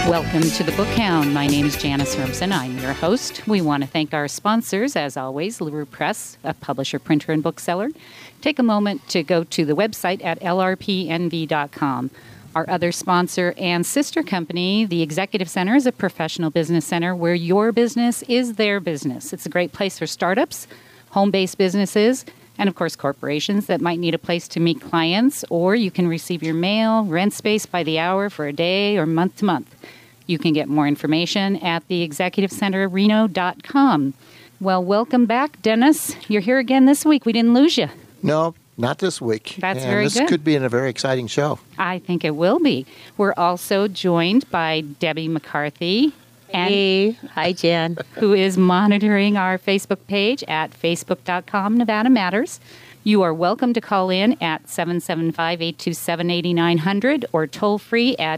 Welcome to the Book Hound. My name is Janice Hermson. I'm your host. We want to thank our sponsors, as always, LaRue Press, a publisher, printer, and bookseller. Take a moment to go to the website at lrpnv.com. Our other sponsor and sister company, the Executive Center, is a professional business center where your business is their business. It's a great place for startups, home-based businesses, and, of course, corporations that might need a place to meet clients, or you can receive your mail, rent space by the hour for a day or month to month. You can get more information at theexecutivecenterreno.com. Well, welcome back, Dennis. You're here again this week. We didn't lose you. No, not this week. That's very good. This could be a very exciting show. I think it will be. We're also joined by Debbie McCarthy. Hey. Hi, Jan. Who is monitoring our Facebook page at facebook.com Nevada Matters. You are welcome to call in at 775-827-8900 or toll free at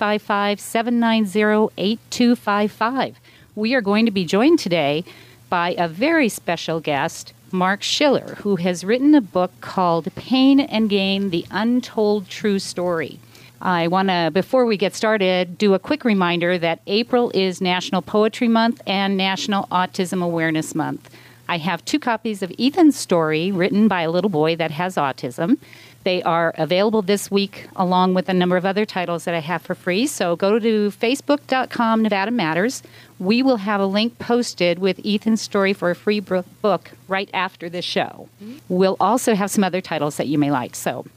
855-790-8255. We are going to be joined today by a very special guest, Mark Schiller, who has written a book called Pain and Gain, The Untold True Story. I want to, before we get started, do a quick reminder that April is National Poetry Month and National Autism Awareness Month. I have 2 copies of Ethan's story written by a little boy that has autism. They are available this week along with a number of other titles that I have for free. So go to facebook.com Nevada Matters. We will have a link posted with Ethan's story for a free book right after the show. We'll also have some other titles that you may like.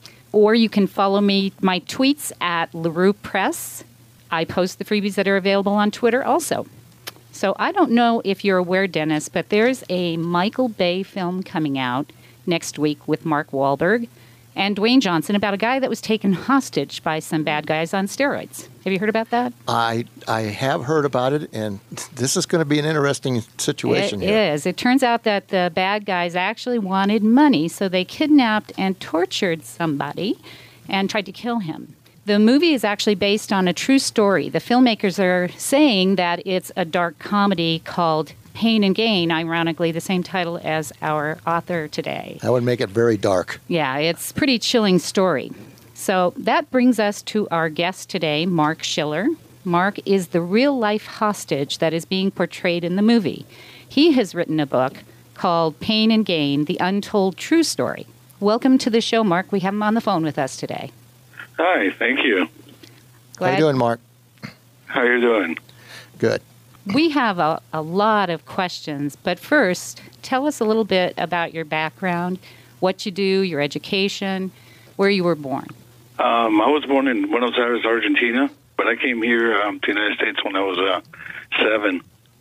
Or you can follow my tweets at LaRue Press. I post the freebies that are available on Twitter also. So I don't know if you're aware, Dennis, but there's a Michael Bay film coming out next week with Mark Wahlberg and Dwayne Johnson about a guy that was taken hostage by some bad guys on steroids. Have you heard about that? I have heard about it, and this is going to be an interesting situation here. It is. It turns out that the bad guys actually wanted money, so they kidnapped and tortured somebody and tried to kill him. The movie is actually based on a true story. The filmmakers are saying that it's a dark comedy called Pain and Gain, ironically the same title as our author today. That would make it very dark. Yeah, it's a pretty chilling story. So that brings us to our guest today, Mark Schiller. Mark is the real-life hostage that is being portrayed in the movie. He has written a book called Pain and Gain, The Untold True Story. Welcome to the show, Mark. We have him on the phone with us today. Hi, thank you. How you doing, Mark? How are you doing? Good. We have a lot of questions, but first, tell us a little bit about your background, what you do, your education, where you were born. I was born in Buenos Aires, Argentina, but I came here to the United States when I was 7.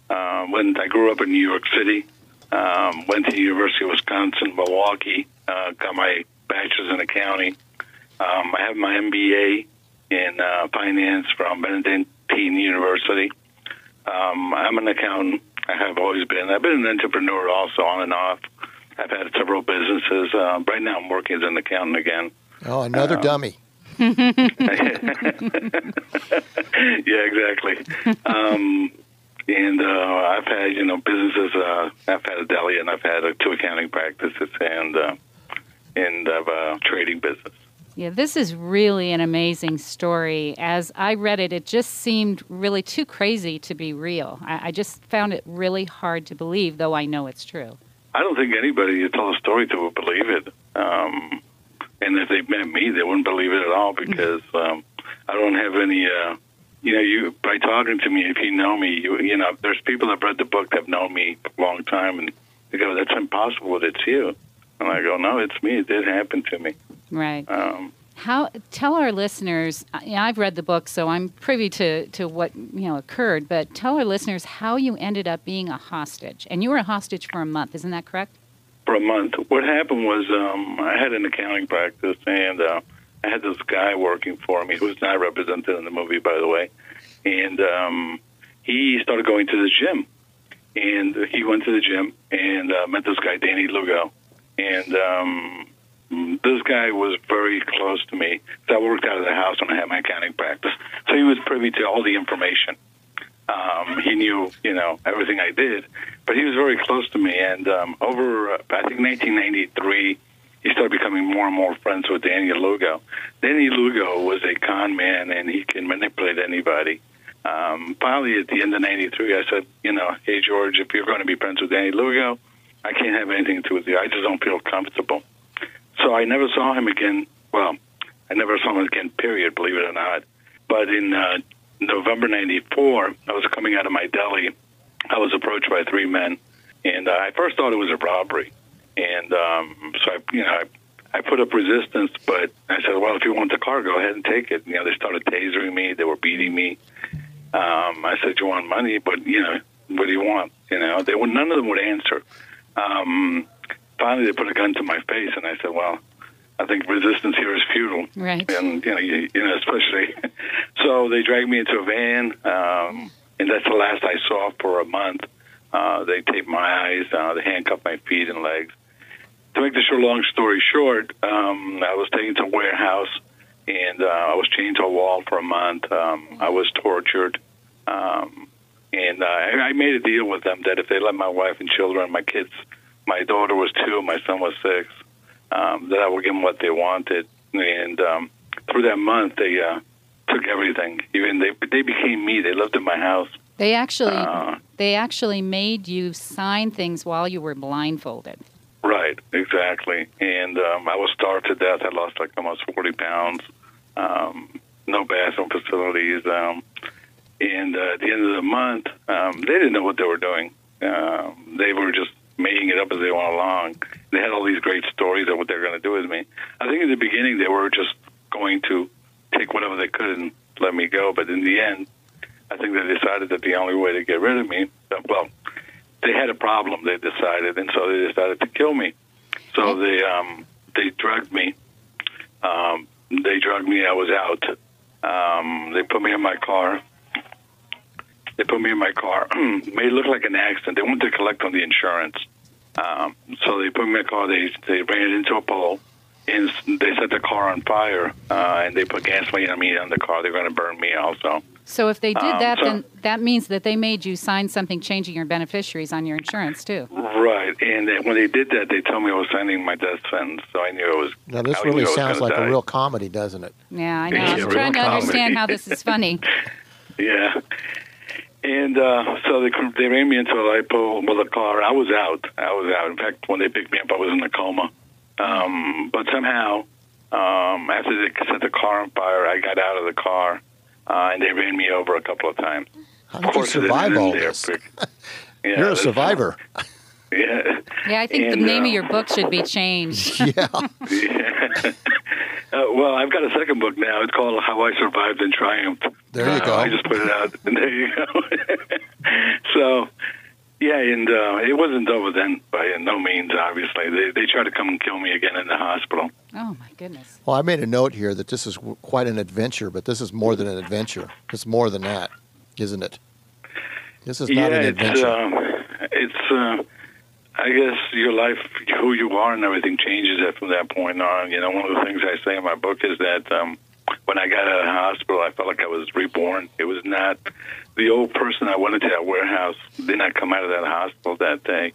When I grew up in New York City, went to the University of Wisconsin, Milwaukee, got my bachelor's in accounting. I have my MBA in finance from Benedictine University. I'm an accountant. I have always been. I've been an entrepreneur also, on and off. I've had several businesses. Right now I'm working as an accountant again. Oh, another dummy. Yeah, exactly. And I've had, businesses. I've had a deli, and I've had 2 accounting practices, and I've a trading business. Yeah, this is really an amazing story. As I read it, it just seemed really too crazy to be real. I just found it really hard to believe, though I know it's true. I don't think anybody you tell a story to would believe it. And if they met me, they wouldn't believe it at all because I don't have any, you by talking to me, if you know me, there's people that have read the book that have known me a long time, and they go, that's impossible, it's you. And I go, no, it's me. It did happen to me. Right. Tell our listeners, I've read the book, so I'm privy to what occurred, but tell our listeners how you ended up being a hostage. And you were a hostage for a month, isn't that correct? For a month. What happened was I had an accounting practice, and I had this guy working for me who was not represented in the movie, by the way. And he started going to the gym. And he went to the gym and met this guy, Danny Lugo. And this guy was very close to me. So I worked out of the house when I had my accounting practice. So he was privy to all the information. He knew, everything I did. But he was very close to me. And over, I think, 1993, he started becoming more and more friends with Danny Lugo. Danny Lugo was a con man, and he can manipulate anybody. Finally, at the end of '93, I said, hey, George, if you're going to be friends with Danny Lugo, I can't have anything to do with you. I just don't feel comfortable. So I never saw him again. Well, I never saw him again, period, believe it or not. But in November '94, I was coming out of my deli. I was approached by three men, and I first thought it was a robbery. And so I put up resistance, but I said, well, if you want the car, go ahead and take it. They started tasering me. They were beating me. I said, you want money? But, what do you want? None of them would answer. Finally, they put a gun to my face, and I said, well, I think resistance here is futile. Right. And, especially. So they dragged me into a van, and that's the last I saw for a month. They taped my eyes. They handcuffed my feet and legs. To make the long story short, I was taken to a warehouse, and I was chained to a wall for a month. I was tortured. And I made a deal with them that if they let my wife and children, my kids, my daughter was 2, my son was 6, that I would give them what they wanted. And through that month, they took everything. Even they became me. They lived in my house. They actually made you sign things while you were blindfolded. Right, exactly. And I was starved to death. I lost almost 40 pounds. No bathroom facilities. And at the end of the month, they didn't know what they were doing. They were just making it up as they went along. They had all these great stories of what they were going to do with me. I think in the beginning they were just going to take whatever they could and let me go. But in the end, I think they decided that the only way to get rid of me, well, they had a problem, they decided, and so they decided to kill me. So they drugged me. I was out. They put me in my car. Made it look like an accident. They wanted to collect on the insurance. So they put me in my car. They ran it into a pole, and they set the car on fire. And they put gasoline on me on the car. They're going to burn me also. So if they did that, then that means that they made you sign something changing your beneficiaries on your insurance, too. Right. And when they did that, they told me I was signing my death sentence. So I knew it was... Now, this really sounds like a real comedy, doesn't it? Yeah, I know. I'm trying to understand how this is funny. Yeah. And so they ran me into a light pole with a car. I was out. In fact, when they picked me up, I was in a coma. But somehow, after they set the car on fire, I got out of the car, and they ran me over a couple of times. How did you survive all this? Yeah, You're a survivor. Yeah. Yeah, I think the name of your book should be changed. Yeah. Yeah. Well, I've got a second book now. It's called How I Survived and Triumphed. There you go. I just put it out. And there you go. So, yeah, and it wasn't over then by no means, obviously. They tried to come and kill me again in the hospital. Oh, my goodness. Well, I made a note here that this is quite an adventure, but this is more than an adventure. It's more than that, isn't it? This is not an adventure. I guess your life, who you are and everything changes from that point on. One of the things I say in my book is that when I got out of the hospital, I felt like I was reborn. It was not the old person I went into that warehouse did not come out of that hospital that day.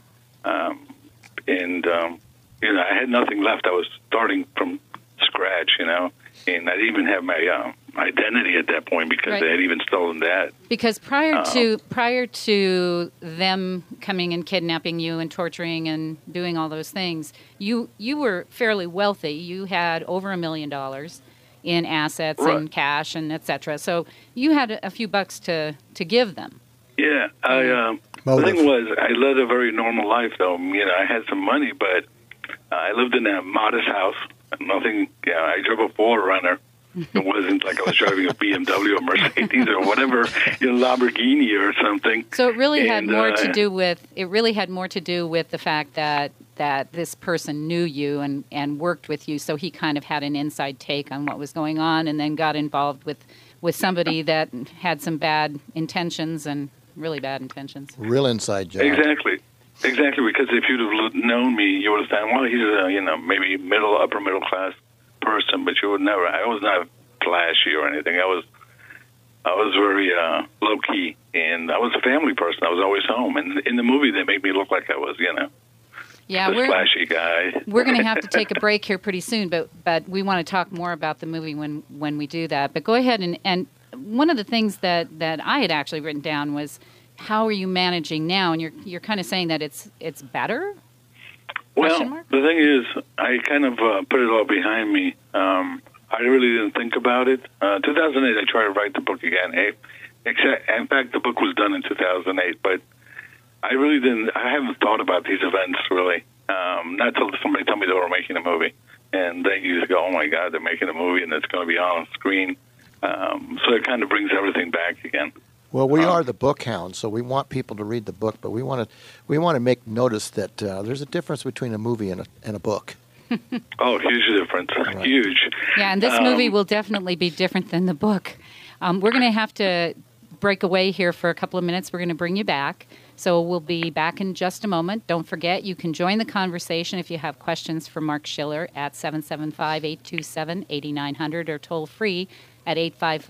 I had nothing left. I was starting from scratch, and I didn't even have my identity at that point because they had even stolen that. Because prior to them coming and kidnapping you and torturing and doing all those things, you were fairly wealthy. You had over $1 million in assets and cash and et cetera. So you had a few bucks to give them. Yeah, the thing was, I led a very normal life, though. I had some money, but I lived in a modest house. Nothing. I drove a 4Runner. It wasn't like I was driving a BMW or Mercedes or whatever, Lamborghini or something. So it really had more to do with the fact that this person knew you and worked with you, so he kind of had an inside take on what was going on, and then got involved with somebody that had some bad intentions and really bad intentions. Real inside job. Exactly, because if you'd have known me, you would have said, well, he's a, maybe upper middle class person, but you would never. I was not flashy or anything. I was very low key, and I was a family person. I was always home, and in the movie they make me look like I was, this flashy guy. We're going to have to take a break here pretty soon, but we want to talk more about the movie when we do that. But go ahead and one of the things that I had actually written down was, how are you managing now? And you're kind of saying that it's better? Well, the thing is, I kind of put it all behind me. I really didn't think about it. 2008, I tried to write the book again. In fact, the book was done in 2008, but I really didn't. I haven't thought about these events really. Not till somebody told me they were making a movie, and then you just go, "Oh my God, they're making a movie, and it's going to be on screen." So it kind of brings everything back again. Well, we are the book hounds, so we want people to read the book, but we want to make notice that there's a difference between a movie and a book. Oh, huge difference. Right. Huge. Yeah, and this movie will definitely be different than the book. We're going to have to break away here for a couple of minutes. We're going to bring you back. So we'll be back in just a moment. Don't forget, you can join the conversation if you have questions for Mark Schiller at 775-827-8900 or toll free at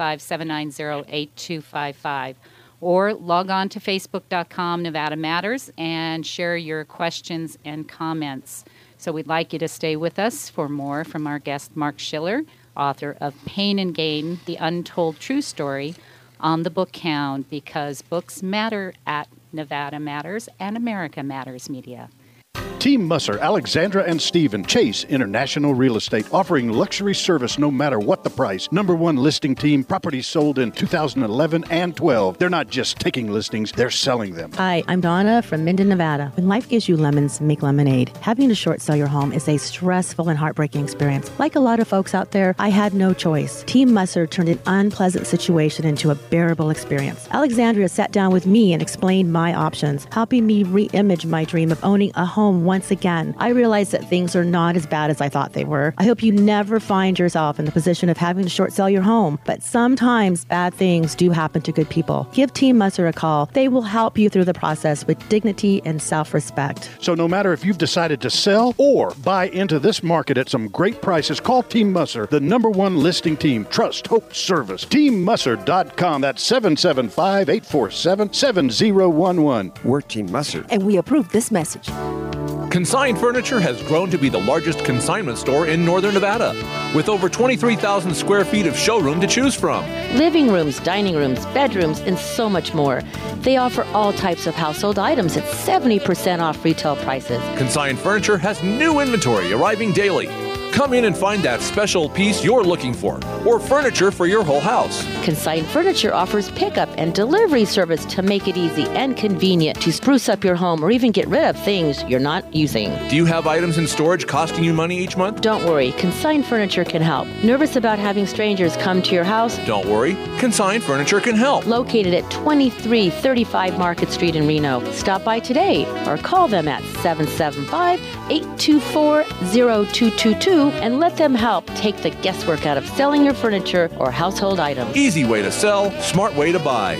855-790-8255. Or log on to Facebook.com, Nevada Matters, and share your questions and comments. So we'd like you to stay with us for more from our guest, Mark Schiller, author of Pain and Gain, The Untold True Story, on the Book Hound, because books matter at Nevada Matters and America Matters Media. Team Musser, Alexandra and Stephen, Chase International Real Estate, offering luxury service no matter what the price. #1 listing team, properties sold in 2011 and 12. They're not just taking listings, they're selling them. Hi, I'm Donna from Minden, Nevada. When life gives you lemons, make lemonade. Having to short sell your home is a stressful and heartbreaking experience. Like a lot of folks out there, I had no choice. Team Musser turned an unpleasant situation into a bearable experience. Alexandria sat down with me and explained my options, helping me re-image my dream of owning a home once again. I realized that things are not as bad as I thought they were. I hope you never find yourself in the position of having to short sell your home, but sometimes bad things do happen to good people. Give Team Musser a call. They will help you through the process with dignity and self-respect. So no matter if you've decided to sell or buy into this market at some great prices, call Team Musser, the #1 listing team. Trust, hope, service. TeamMusser.com. That's 775-847-7011. We're Team Musser. And we approve this message. Consign Furniture has grown to be the largest consignment store in northern Nevada, with over 23,000 square feet of showroom to choose from. Living rooms, dining rooms, bedrooms, and so much more. They offer all types of household items at 70% off retail prices. Consign Furniture has new inventory arriving daily. Come in and find that special piece you're looking for, or furniture for your whole house. Consign Furniture offers pickup and delivery service to make it easy and convenient to spruce up your home or even get rid of things you're not using. Do you have items in storage costing you money each month? Don't worry, Consign Furniture can help. Nervous about having strangers come to your house? Don't worry, Consign Furniture can help. Located at 2335 Market Street in Reno. Stop by today or call them at 775-824-0222 and let them help take the guesswork out of selling your furniture or household items. Easy way to sell, smart way to buy.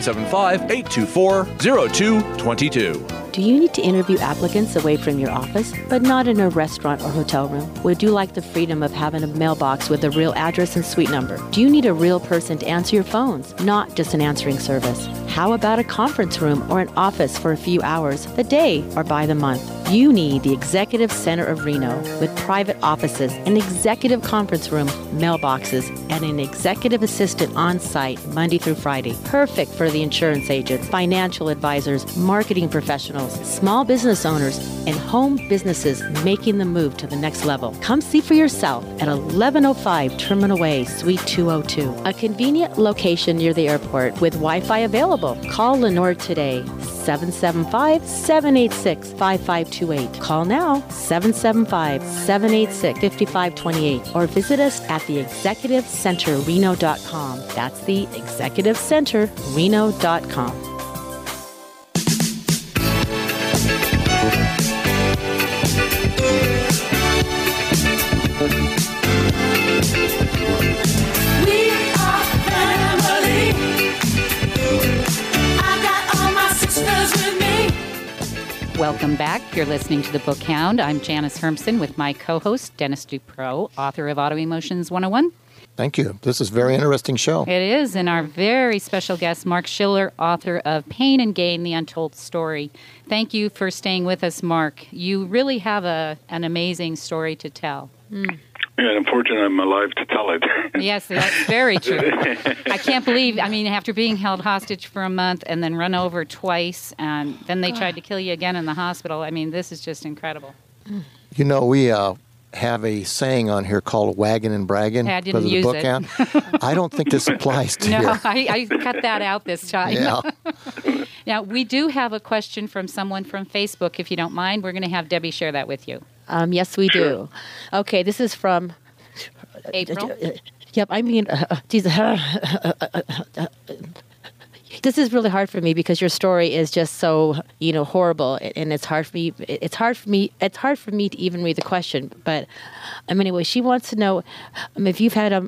775-824-0222. Do you need to interview applicants away from your office, but not in a restaurant or hotel room? Would you like the freedom of having a mailbox with a real address and suite number? Do you need a real person to answer your phones, not just an answering service? How about a conference room or an office for a few hours, a day, or by the month? You need the Executive Center of Reno with private offices, an executive conference room, mailboxes, and an executive assistant on site Monday through Friday. Perfect for the insurance agents, financial advisors, marketing professionals, small business owners, and home businesses making the move to the next level. Come see for yourself at 1105 Terminal Way, Suite 202. A convenient location near the airport with Wi-Fi available. Call Lenore today, 775-786-5528. Call now, 775-786-5528, or visit us at theexecutivecenterreno.com. That's theexecutivecenterreno.com. Welcome back. You're listening to The Book Hound. I'm Janice Hermson with my co-host, Dennis Dupro, author of Auto Emotions 101. Thank you. This is a very interesting show. It is. And our very special guest, Mark Schiller, author of Pain and Gain, The Untold Story. Thank you for staying with us, Mark. You really have an amazing story to tell. Yeah, unfortunately, I'm alive to tell it. Yes, that's very true. I can't believe, after being held hostage for a month and then run over twice, and then they tried to kill you again in the hospital. This is just incredible. You know, we have a saying on here called wagging and bragging. I didn't because of use the book it. I don't think this applies to No, here. I cut that out this time. Yeah. Now, we do have a question from someone from Facebook. If you don't mind, we're going to have Debbie share that with you. Yes, we do. Okay, this is from April? Yep, this is really hard for me because your story is just so, horrible, and it's hard for me. It's hard for me to even read the question. But anyway, she wants to know if you've had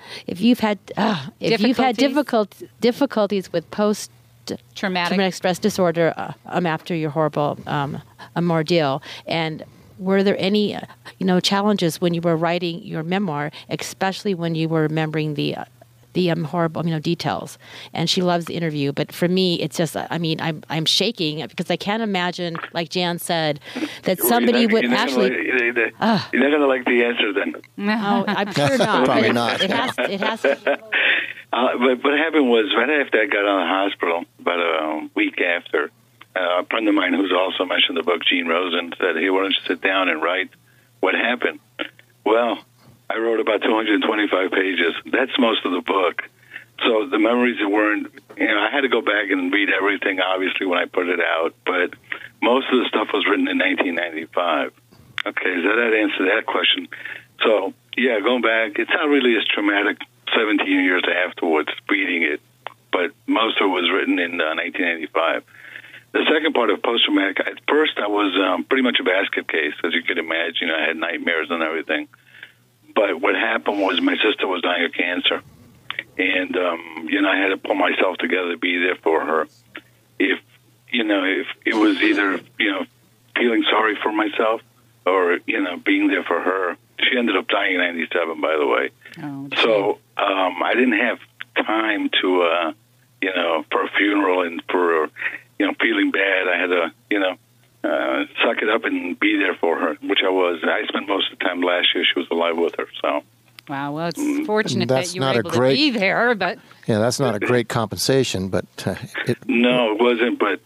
difficulties with post-traumatic stress disorder after your horrible ordeal, and were there any challenges when you were writing your memoir, especially when you were remembering the horrible details? And she loves the interview, but for me it's just I'm shaking because I can't imagine, like Jan said, that somebody would actually you're not going to like the answer then. No, I'm sure not. Probably not. It has to but what happened was right after I got out of the hospital, about a week after, a friend of mine who's also mentioned in the book, Gene Rosen, said, "Hey, why don't you sit down and write what happened?" Well, I wrote about 225 pages. That's most of the book. So the memories that weren't, I had to go back and read everything, obviously, when I put it out. But most of the stuff was written in 1995. Okay, so that answered that question. So, yeah, going back, it's not really as traumatic 17 years afterwards reading it. But most of it was written in 1985. The second part of post-traumatic, at first I was pretty much a basket case, as you could imagine. I had nightmares and everything. But what happened was my sister was dying of cancer. And, I had to pull myself together to be there for her. If it was either, feeling sorry for myself or, being there for her. She ended up dying in 97, by the way. Oh, so I didn't have time to, for a funeral and for, feeling bad. I had to, suck it up and be there for her, which I was. I spent most of the time last year. She was alive with her, so. Wow, well, it's fortunate that's that you were not able to be there, but... Yeah, that's not a great compensation, but... No, it wasn't, but,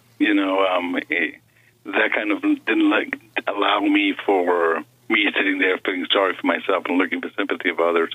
that kind of didn't allow me for me sitting there feeling sorry for myself and looking for sympathy of others.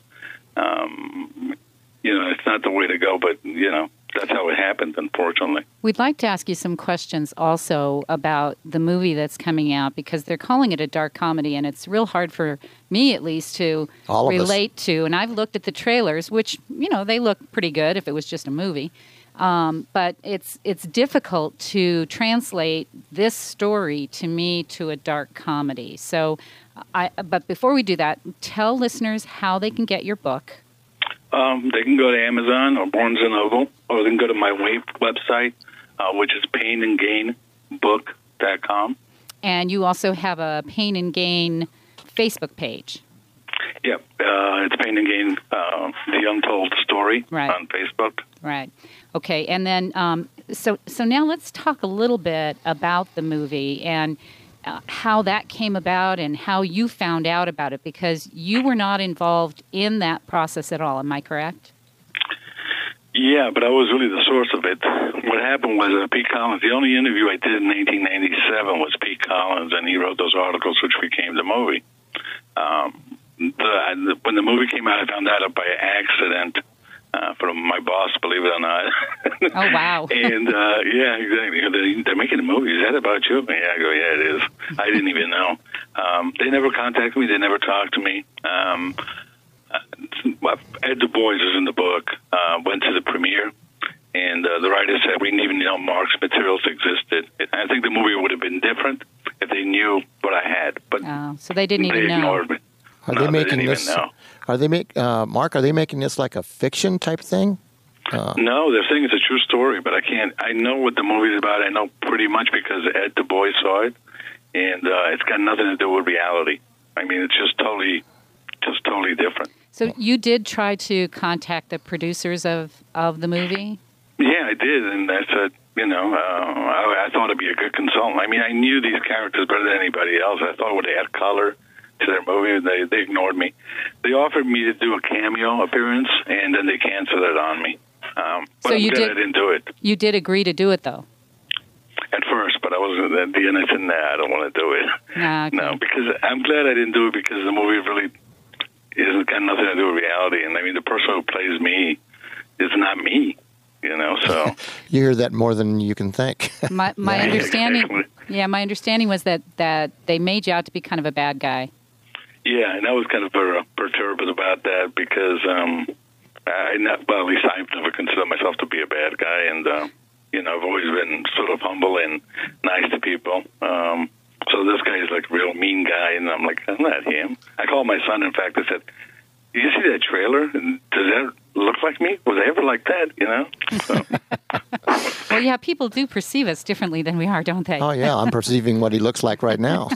It's not the way to go, but, that's how it happened, unfortunately. We'd like to ask you some questions also about the movie that's coming out, because they're calling it a dark comedy, and it's real hard for me, at least, to relate to. And I've looked at the trailers, which, they look pretty good if it was just a movie. But it's difficult to translate this story to me to a dark comedy. So, but before we do that, tell listeners how they can get your book. They can go to Amazon or Barnes & Noble, or they can go to my website, which is painandgainbook.com. And you also have a Pain and Gain Facebook page. Yep, it's Pain and Gain, The Untold Story on Facebook. Right. Okay, and then so now let's talk a little bit about the movie and how that came about and how you found out about it, because you were not involved in that process at all. Am I correct? Yeah, but I was really the source of it. What happened was Pete Collins, the only interview I did in 1997 was Pete Collins, and he wrote those articles which became the movie. When the movie came out, I found out by accident from my boss, believe it or not. Oh, wow. And, yeah, exactly. They're making a movie. Is that about you? Yeah, I go, yeah, it is. I didn't even know. They never contacted me. They never talked to me. Ed Du Bois is in the book, went to the premiere, and the writer said, we didn't even know Mark's materials existed. I think the movie would have been different if they knew what I had. But so they didn't even know. Ignored me. Are they making this? Mark? Are they making this like a fiction type thing? No, they're saying it's a true story, but I can't. I know what the movie's about. I know pretty much because Ed Du Bois saw it, and it's got nothing to do with reality. I mean, it's just totally different. So you did try to contact the producers of the movie? Yeah, I did, and I said, I thought I'd be a good consultant. I mean, I knew these characters better than anybody else. I thought they had color. to their movie, and they ignored me. They offered me to do a cameo appearance, and then they canceled it on me. But so I didn't do it. You did agree to do it, though? At first, but I wasn't. At the end, I said, "Nah, I don't want to do it." Okay. No, because I'm glad I didn't do it because the movie really isn't got nothing to do with reality, and I mean, the person who plays me is not me. So you hear that more than you can think. My understanding, exactly. My understanding was that they made you out to be kind of a bad guy. Yeah, and I was kind of perturbed about that because, at least I've never considered myself to be a bad guy, and I've always been sort of humble and nice to people. So this guy is like a real mean guy, and I'm like, I'm not him. I called my son. In fact, I said, "Did you see that trailer? Does that look like me? Was I ever like that?" So. Well, yeah, people do perceive us differently than we are, don't they? Oh, yeah, I'm perceiving what he looks like right now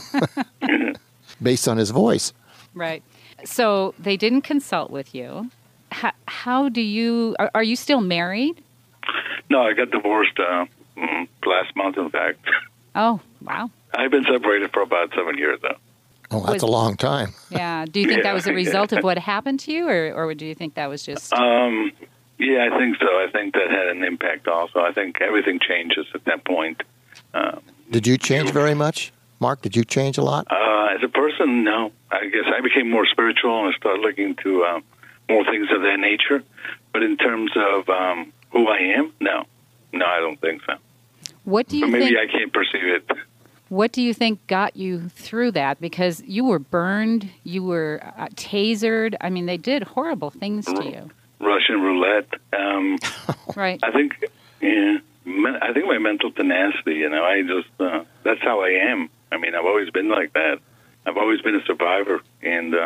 based on his voice. Right. So they didn't consult with you. How do you... Are you still married? No, I got divorced last month, in fact. Oh, wow. I've been separated for about 7 years, though. Oh, that's a long time. Yeah. Do you think that was a result of what happened to you, or do you think that was just... Yeah, I think so. I think that had an impact also. I think everything changes at that point. Did you change very much? Mark, did you change a lot? As a person, no. I guess I became more spiritual and I started looking to more things of that nature. But in terms of who I am, no. No, I don't think so. What do you maybe think... I can't perceive it. What do you think got you through that? Because you were burned, you were tasered. I mean, they did horrible things to you. Russian roulette. Right. I think my mental tenacity, I just, that's how I am. I mean, I've always been like that. I've always been a survivor, and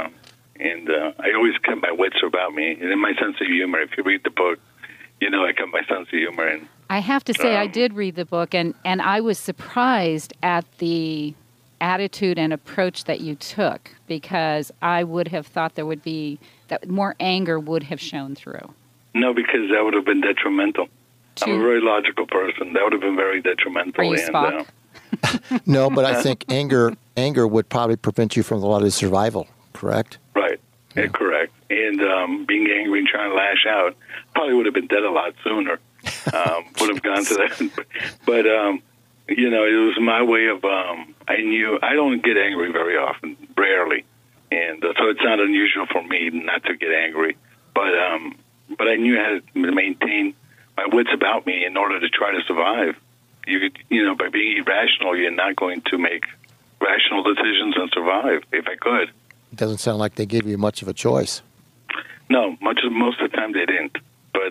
I always kept my wits about me, and in my sense of humor. If you read the book, I kept my sense of humor. And I have to say, I did read the book, and I was surprised at the attitude and approach that you took, because I would have thought there would be that more anger would have shown through. No, because that would have been detrimental. I'm a very logical person. That would have been very detrimental. Are you Spock? No, but I think anger would probably prevent you from a lot of survival, correct? Right. Yeah, correct. And being angry and trying to lash out, probably would have been dead a lot sooner. Would have gone to that. But, it was my way of, I knew, I don't get angry very often, rarely. And so it's not unusual for me not to get angry. But I knew how to maintain my wits about me in order to try to survive. You could, by being irrational, you're not going to make rational decisions and survive, if I could. It doesn't sound like they gave you much of a choice. No, most of the time they didn't. But,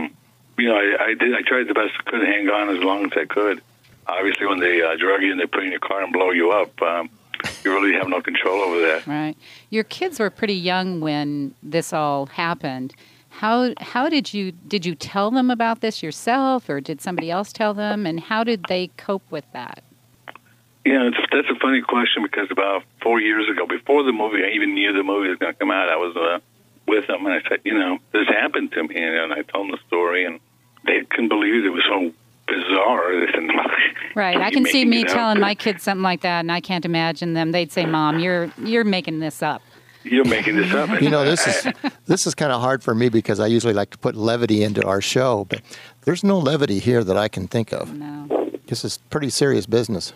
I did. I tried the best I could to hang on as long as I could. Obviously, when they drug you and they put you in your car and blow you up, you really have no control over that. Right. Your kids were pretty young when this all happened. How did you tell them about this yourself, or did somebody else tell them, and how did they cope with that? Yeah, that's a funny question, because about 4 years ago, before the movie, I even knew the movie was going to come out, I was with them, and I said, this happened to me, and I told them the story, and they couldn't believe it was so bizarre. They said, right, I can see me telling my kids something like that, and I can't imagine them. They'd say, "Mom, you're making this up." You're making this up. This is kind of hard for me because I usually like to put levity into our show, but there's no levity here that I can think of. No. This is pretty serious business.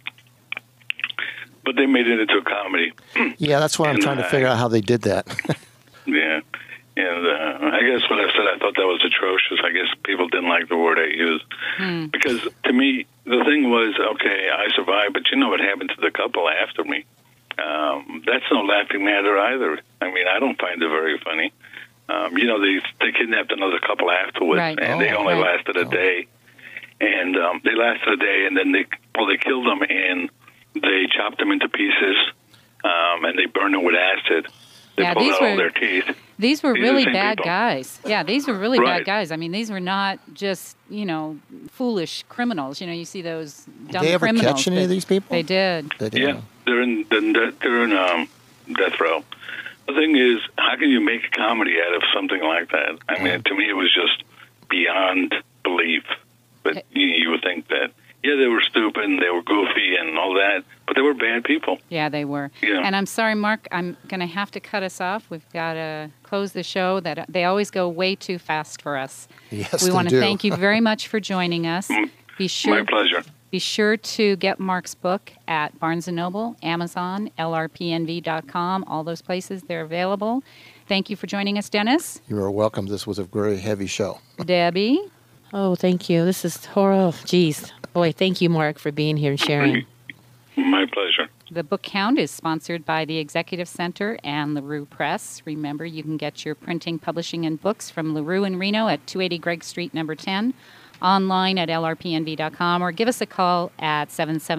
But they made it into a comedy. Yeah, that's why I'm trying to figure out how they did that. Yeah. And I guess what I said, I thought that was atrocious. I guess people didn't like the word I used. Because to me, the thing was, okay, I survived, but you know what happened to the couple after me? That's no laughing matter either. I mean, I don't find it very funny. They kidnapped another couple afterwards, right. And they only lasted a day. And they lasted a day, and then they killed them, and they chopped them into pieces, and they burned them with acid. They pulled out all their teeth. These were really bad people. guys. Yeah, these were really Right. bad guys. I mean, these were not just, foolish criminals. You see those dumb criminals. Did they ever catch any of these people? They did. Yeah, they're in death row. The thing is, how can you make a comedy out of something like that? I mean, to me, it was just beyond belief. But you would think that, yeah, they were stupid and they were goofy and all that, but they were bad people. Yeah, they were. Yeah. And I'm sorry, Mark, I'm going to have to cut us off. We've got to close the show. That they always go way too fast for us. Yes, we want to thank you very much for joining us. My pleasure. Be sure to get Mark's book at Barnes & Noble, Amazon, LRPNV.com, all those places. They're available. Thank you for joining us, Dennis. You are welcome. This was a very heavy show. Debbie. Oh, thank you. This is horrible. Geez. Boy, thank you, Mark, for being here and sharing. My pleasure. The Book Count is sponsored by the Executive Center and LaRue Press. Remember, you can get your printing, publishing, and books from LaRue in Reno at 280 Gregg Street, number 10, online at lrpnv.com, or give us a call at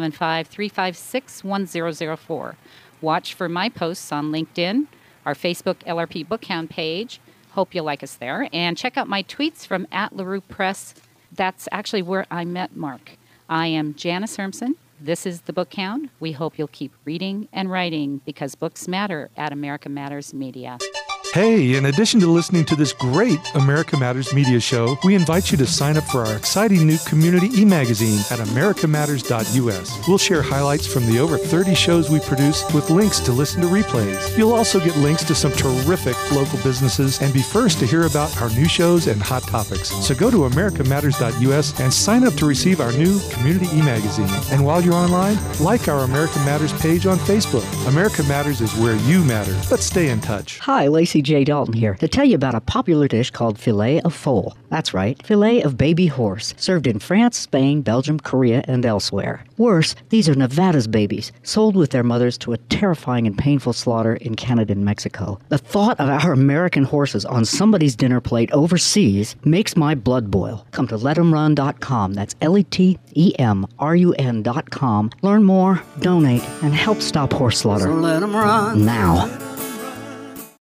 775-356-1004. Watch for my posts on LinkedIn, our Facebook LRP Book Count page. Hope you'll like us there. And check out my tweets from @LaRue Press. That's actually where I met Mark. I am Janice Hermson. This is The Book Count. We hope you'll keep reading and writing because books matter at America Matters Media. Hey, in addition to listening to this great America Matters media show, we invite you to sign up for our exciting new community e-magazine at americamatters.us. We'll share highlights from the over 30 shows we produce with links to listen to replays. You'll also get links to some terrific local businesses and be first to hear about our new shows and hot topics. So go to americamatters.us and sign up to receive our new community e-magazine. And while you're online, like our America Matters page on Facebook. America Matters is where you matter. Let's stay in touch. Hi, Lacey J. Dalton here to tell you about a popular dish called filet of foal. That's right, filet of baby horse, served in France, Spain, Belgium, Korea, and elsewhere. Worse, these are Nevada's babies, sold with their mothers to a terrifying and painful slaughter in Canada and Mexico. The thought of our American horses on somebody's dinner plate overseas makes my blood boil. Come to letemrun.com, that's LETEMRUN.com. Learn more, donate, and help stop horse slaughter. So let 'em run. Now.